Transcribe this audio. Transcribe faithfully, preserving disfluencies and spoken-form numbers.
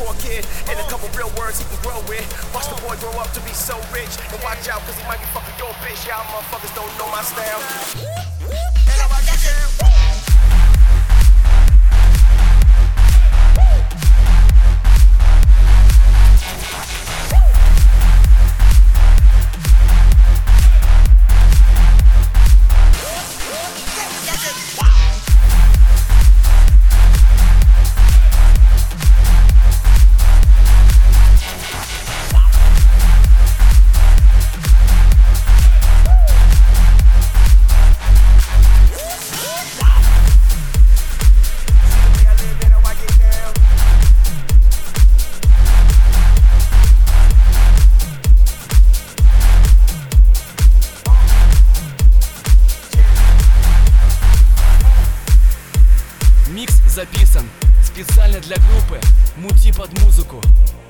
poor kid. And a couple real words he can grow with. Watch the boy grow up to be so rich. And watch out, cause he might be fucking your bitch. Y'all motherfuckers don't know my style. And how I get down. Микс записан специально для группы Мути под музыку.